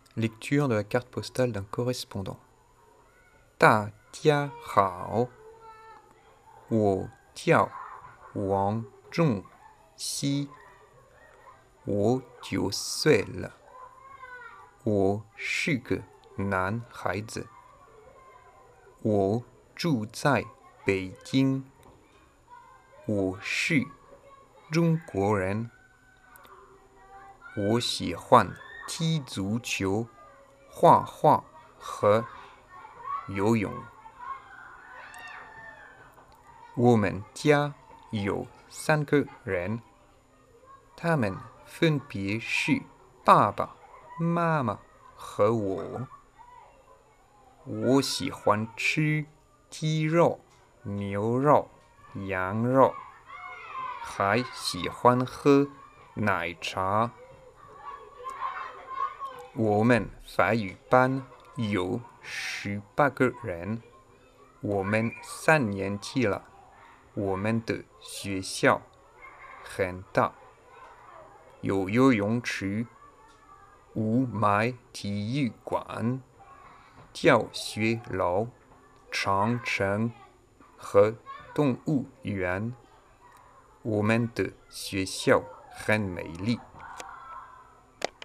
Lecture de la carte postale d'un correspondant. 大家好，我叫王仲熙，我9岁了，我是个男孩子，我住在北京，我是中国人，我喜欢踢足球、画画和游泳。我们家有3个人，他们分别是爸爸妈妈和我。我喜欢吃鸡肉、牛肉、羊肉，还喜欢喝奶茶。我们法语班有18个人，我们3年级了。我们的学校很大，有游泳池、雾霾体育馆、教学楼、长城和动物园。我们的学校很美丽。